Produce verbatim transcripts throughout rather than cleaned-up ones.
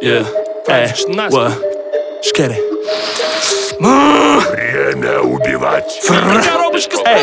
Yeah, эй, what? Шкери. Время убивать. Коробочка с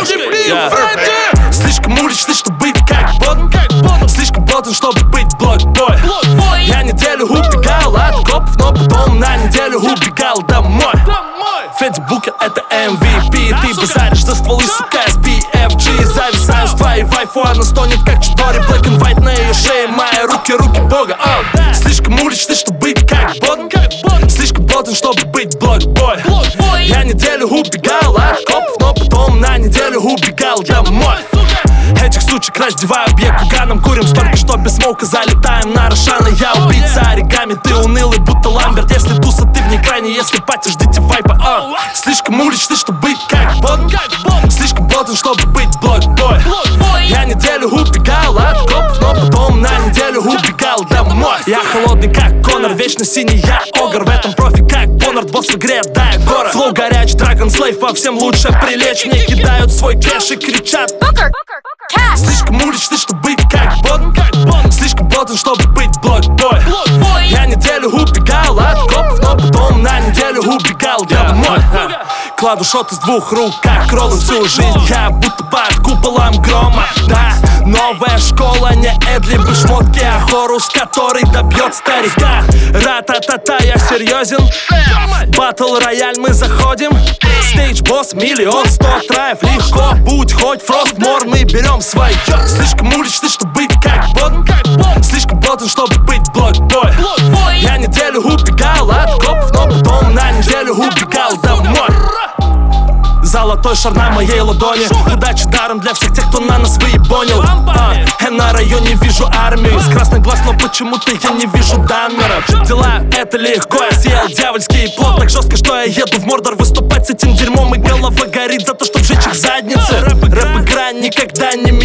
пушкой. Слишком уличный, чтобы быть как Боден. Слишком Боден, чтобы быть блокбой. Я неделю убегал от копов, но потом на неделю убегал домой. Федя Букер — это эм ви пи. Ты базаришь за стволы, сука, эс пи эф джи. Зависаю с твоей вайфу, она стонет как Чидори. Black and white на ее шее, мои руки, руки бога. oh. Слишком уличный, чтобы быть как Боден. Слишком Боден, чтобы быть блокбой. Я неделю убегал от копов, но потом на неделю убегал домой. Этих сучек раздеваю, бьет куганом, курим столько, что без смоука залетаем на Рошана. Я убийца оригами, ты унылый, будто Ламберт. Если туса, ты в некрайне, если пати, ждите вайпа. uh. Слишком уличный, чтобы быть как Боден. Слишком Боден, чтобы быть блокбой. Я неделю убегал от копов, но потом на неделю убегал домой. Я холодный, как Конор, вечно синий, я огр. В этом профи, как Боннард, босс в игре, да, я город. Флоу горячий, Драгон Слейв, во всем лучше прилечь. Мне кидают свой кэш и кричат: слишком уличный, чтобы быть как Боден. Слишком Боден, чтобы быть блокбой. Я неделю убегал от копов, но потом на неделю убегал домой. Кладу шот из двух рук, как роллы всю жизнь. Я будто под куполом грома. Да, новая школа, не Эдлибы, шмотки, а Хорус, который добьет старика. Ра-та-та-та, я серьезен. Батл рояль, мы заходим. Стейдж босс, миллион, сто траев. Легко, будь хоть Фростмор, мы берем свое. Слишком уличный, чтобы быть как Боден. Слишком Боден, чтобы быть блокбой. Я неделю убегал от копов, но потом на неделю убегал домой. Золотой шар на моей ладони. Удачи даром для всех тех, кто на нас выебонил. а, Я на районе вижу армию. С красных глаз, но почему-то я не вижу даннеров. Дела это легко, я съел дьявольский плод. Так жестко, что я еду в Мордор выступать с этим дерьмом. И голова горит за то, что вжечь их задницы. Рэп-игра никогда не